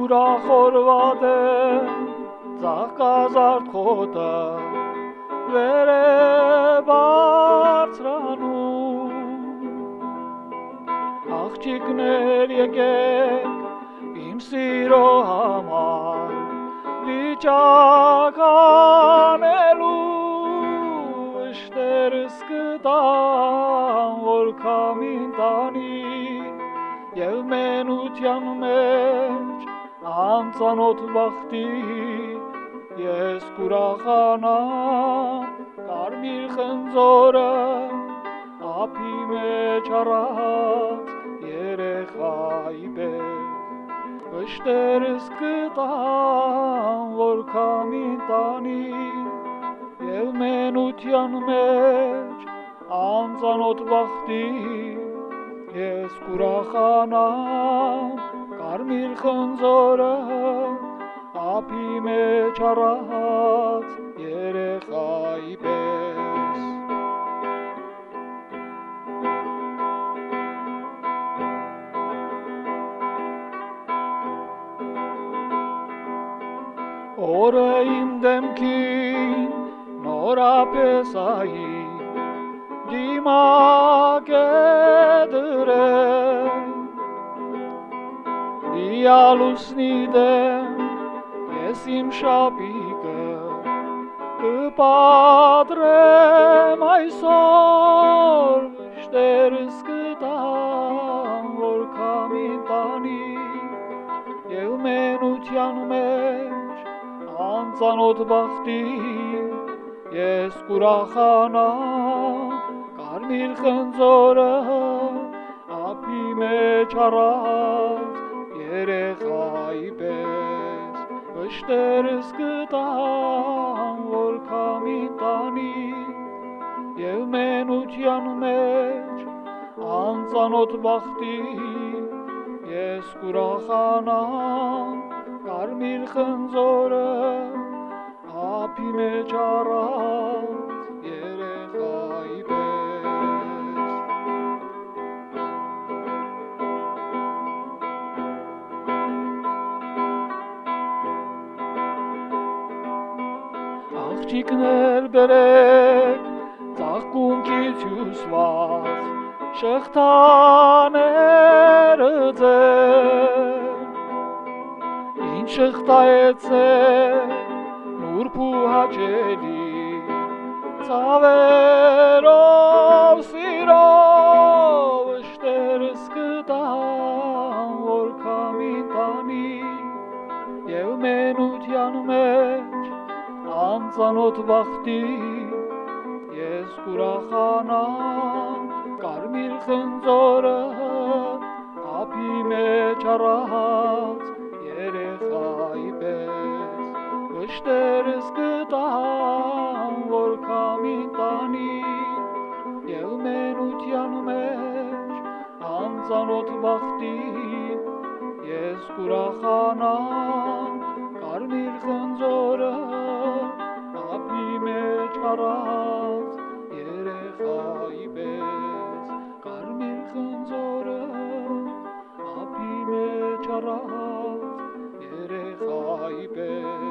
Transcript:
ուրախ օրվա դեմ ծաղկազարդ խոտը վեր է բարձրանում աղջիկներ եկեք իմ սիրո համար վիճակ անելու վշտերս կտամ որ քամին տանի և մենության մեջ անծանոթ բախտի ես կուրախանամ կարմիր խնձորը ափի մեջ առած երեխայի պես վշտերս կտամ որ քամին տանի և մենության մեջ անծանոթ բախտի ես կուրախանամ կարմիր խնձորը ափի մեջ առած երեխայի պես օրը իմ դեմքին նորապես այի դիմակ է դրել լուսնի դեմ ես իմ շապիկը կպատրեմ այսօր վշտերս կտամ որ քամին տանի և մենության մեջ անծանոթ բախտի ես կուրախանամ կարմիր խնձորը ափի մեջ առած երեխայի պես վշտերս կտամ որ քամին տանի և մենության մեջ անծանոթ բախտի ես կուրախանամ կարմիր խնձորը ափի մեջ առած երեխայի պես աղջիկներ բերեք ծաղկունքից հյուսված շղթաները ձեր ինչ շղթայեցեք նուրբ ու հաճելի ցավերով սիրով վշտերս կտամ որ քամին տանի և մենության մեջ անծանոթ բախտի ես կուրախանամ կարմիր խնձորը ափի մեջ առած երեխայի պես վշտերս կտամ որ քամին տանի և մենության մեջ անծանոթ բախտի ես կուրախանամ կարմիր խնձորը ափի մեջ առած երեխայի պես կարմիր խնձորը ափի մեջ առած երեխայի պես